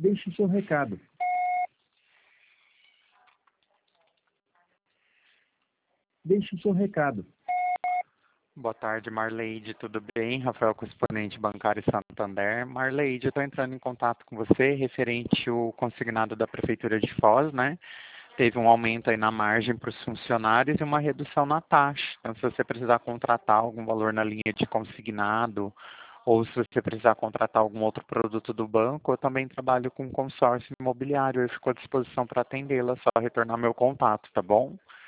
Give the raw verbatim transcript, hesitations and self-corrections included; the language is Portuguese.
Deixe o seu recado. Deixe o seu recado. Boa tarde, Marleide, tudo bem? Rafael, correspondente bancário Santander. Marleide, eu estou entrando em contato com você referente ao consignado da Prefeitura de Foz, né? Teve um aumento aí na margem para os funcionários e uma redução na taxa. Então, se você precisar contratar algum valor na linha de consignado ou se você precisar contratar algum outro produto do banco, eu também trabalho com consórcio imobiliário. Eu fico à disposição para atendê-la, só retornar meu contato, tá bom?